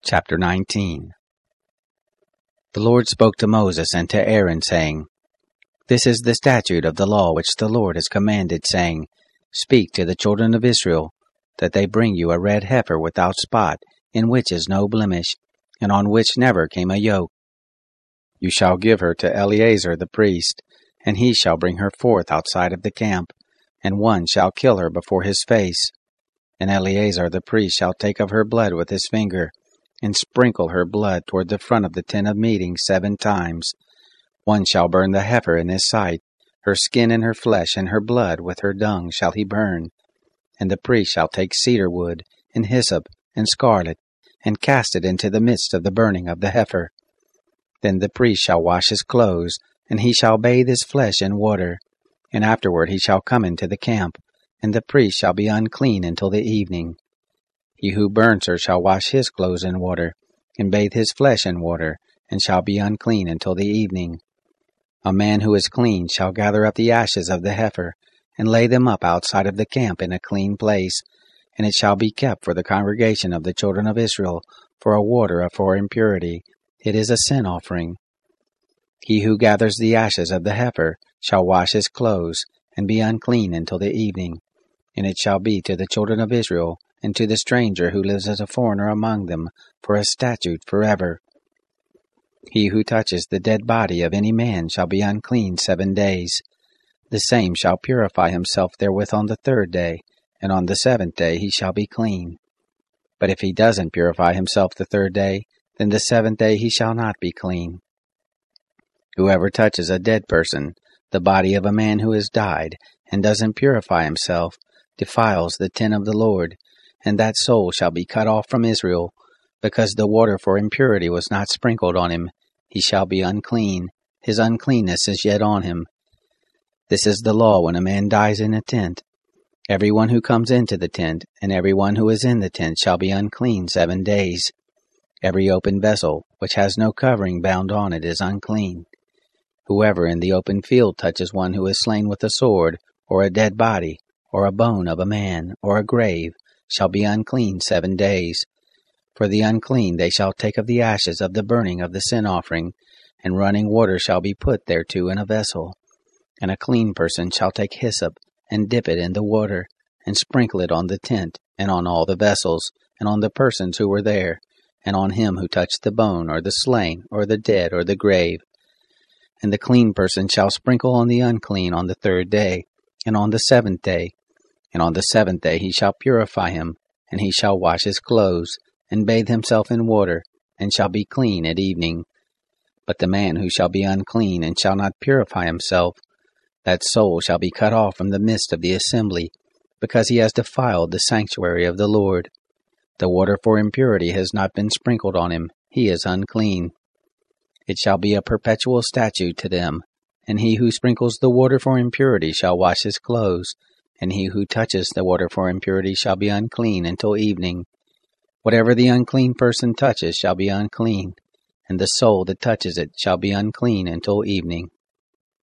Chapter 19. The Lord spoke to Moses and to Aaron, saying, This is the statute of the law which the Lord has commanded, saying, Speak to the children of Israel, that they bring you a red heifer without spot, in which is no blemish, and on which never came a yoke. You shall give her to Eleazar the priest, and he shall bring her forth outside of the camp, and one shall kill her before his face. And Eleazar the priest shall take of her blood with his finger, and sprinkle her blood toward the front of the tent of meeting 7 times. One shall burn the heifer in his sight, her skin and her flesh and her blood with her dung shall he burn. And the priest shall take cedar wood, and hyssop, and scarlet, and cast it into the midst of the burning of the heifer. Then the priest shall wash his clothes, and he shall bathe his flesh in water. And afterward he shall come into the camp, and the priest shall be unclean until the evening. He who burns her shall wash his clothes in water, and bathe his flesh in water, and shall be unclean until the evening. A man who is clean shall gather up the ashes of the heifer, and lay them up outside of the camp in a clean place, and it shall be kept for the congregation of the children of Israel, for a water for impurity. It is a sin offering. He who gathers the ashes of the heifer shall wash his clothes, and be unclean until the evening. And it shall be to the children of Israel, and to the stranger who lives as a foreigner among them, for a statute forever. He who touches the dead body of any man shall be unclean 7 days. The same shall purify himself therewith on the 3rd day, and on the 7th day he shall be clean. But if he doesn't purify himself the 3rd day, then the 7th day he shall not be clean. Whoever touches a dead person, the body of a man who has died, and doesn't purify himself, defiles the tent of the Lord, and that soul shall be cut off from Israel, because the water for impurity was not sprinkled on him. He shall be unclean. His uncleanness is yet on him. This is the law when a man dies in a tent. Everyone who comes into the tent, and everyone who is in the tent shall be unclean 7 days. Every open vessel, which has no covering bound on it, is unclean. Whoever in the open field touches one who is slain with a sword, or a dead body, or a bone of a man, or a grave, shall be unclean 7 days. For the unclean they shall take of the ashes of the burning of the sin offering, and running water shall be put thereto in a vessel. And a clean person shall take hyssop, and dip it in the water, and sprinkle it on the tent, and on all the vessels, and on the persons who were there, and on him who touched the bone, or the slain, or the dead, or the grave. And the clean person shall sprinkle on the unclean on the 3rd day, and on the 7th day. And on the 7th day he shall purify him, and he shall wash his clothes, and bathe himself in water, and shall be clean at evening. But the man who shall be unclean, and shall not purify himself, that soul shall be cut off from the midst of the assembly, because he has defiled the sanctuary of the Lord. The water for impurity has not been sprinkled on him. He is unclean. It shall be a perpetual statute to them, and he who sprinkles the water for impurity shall wash his clothes, and he who touches the water for impurity shall be unclean until evening. Whatever the unclean person touches shall be unclean, and the soul that touches it shall be unclean until evening.